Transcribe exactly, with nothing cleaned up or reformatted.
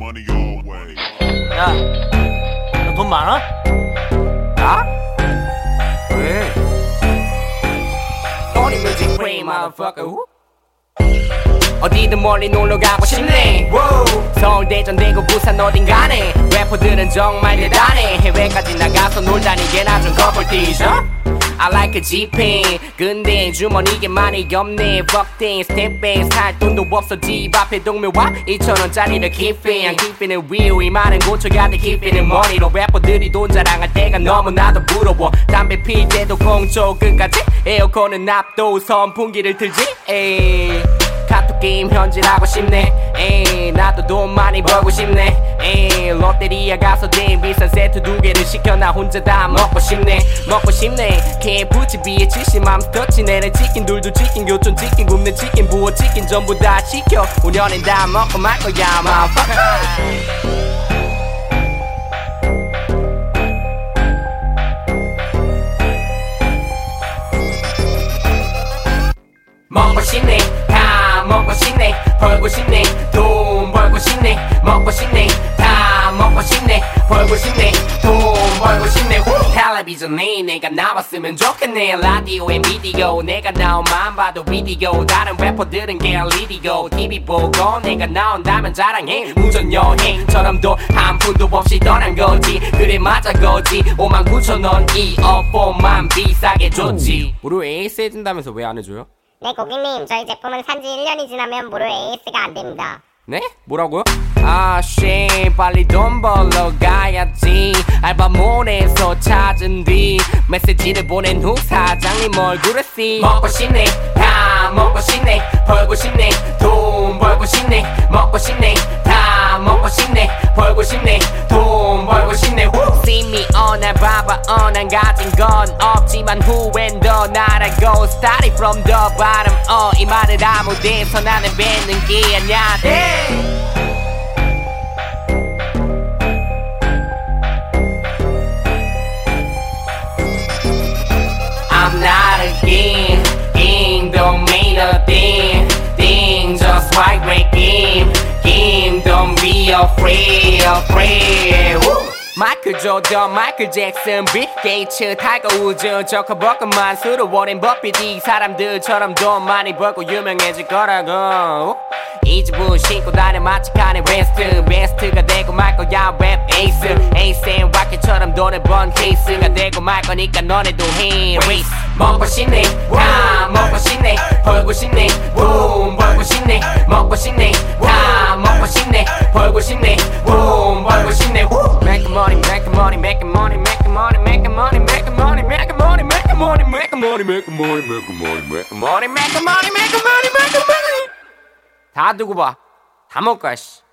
money always. 야, 너 돈 많아? 나? 왜? Only music free motherfucker. 어디든 멀리 놀러가고 싶네. 서울, 대전, 대구, 부산 어딘 가네. 래퍼들은 정말 대단해. 해외까지 나가서 놀다니 얘나 좀 겁을 뛰죠. I like a G-Pen. 근데 주머니에 많이 없네. Fuck things, step back. 살 돈도 없어. 집 앞에 동묘와 이천원짜리를 keepin'. keepin' it real. 이 많은 고쳐야 돼. keepin' it money로. 래퍼들이 돈 자랑할 때가 너무나도 부러워. 담배 필 때도 공조 끝까지. 에어컨은 납도 선풍기를 틀지. 에이. 카톡 게임 현질하고 싶네. 에이, 나도 돈 많이 벌고 싶네. 에이, 롯데리아 가서 제일 비싼 세트 두 개를 시켜 나 혼자 다 먹고 싶네. 먹고 싶네. 케이에프씨 비에 칠십 맘스터치 내는 치킨 둘도 치킨 교촌 치킨 굽는 치킨 부어 치킨 전부 다 시켜. 오 년엔 다 먹고 말 거야 motherfucker. 먹고 싶네. 다 먹고 싶네. 벌고 싶네. 돈 벌고 싶네. 먹고 싶네. 다 먹고 싶네. 벌고 싶네. 돈 벌고 싶네. 텔레비전에 내가 나왔으면 좋겠네. 라디오에 미디어 내가 나오만 봐도 비디오. 다른 래퍼들은 갤리디고 티비 보고 내가 나온다면 자랑해. 무전여행처럼도 한 푼도 없이 떠난 거지. 그래 맞아 거지. 오만 구천원 이어폰만 비싸게 줬지. 무료 에이에스 해준다면서 왜 안 해줘요? 네 고객님, 저희 제품은 산지 일 년이 지나면 무료 에이에스가 안됩니다. 네? 뭐라고요? 아, 씨, 빨리 돈 벌러 가야지. 알바몬에서 찾은 뒤 메시지를 보낸 후 사장님 얼굴을 see. 먹고 싶네. 다 먹고 싶네. 벌고 싶네. 돈 벌고 싶네. 먹고 싶네. 다 먹고 싶네. 벌고 싶네. 돈 벌고 싶네. See me on 날 봐봐 on 난 가진 건 없지만 후엔 더 나라고 Starting from the bottom 어 이 말을 아무 데서 나는 뱉는 게 아냐. hey! I'm not a king, king don't mean a thing, thing just like great game, game don't be afraid, afraid. Woo! 마이클 조던, 마이클 잭슨, 빌 게이츠, 타이거 우즈, 저커버건 만수르, 워렌 버핏 이 사람들처럼 돈 많이 벌고 유명해질 거라고. 이 집은 신고 다녀 마치 칸의 웨스트, 베스트가 되고 말 거야 랩 에이스, 에이스앤 락켓처럼 돈을 번 케이스가 되고 말 거니까 너네도 해 레이스. 먹고 싶네. 다 먹고 싶네. 벌고 싶네. 돈 벌고 싶네. 먹고 싶네. 다 먹고 싶네. 벌고 싶네. 돈 벌고 싶네. Make money, make money, make money, make money, make money, make money, make money, make money, make money, make money, make money, make money, make money, make money, make money. 다 두고 봐. 다 먹을 거야 씨.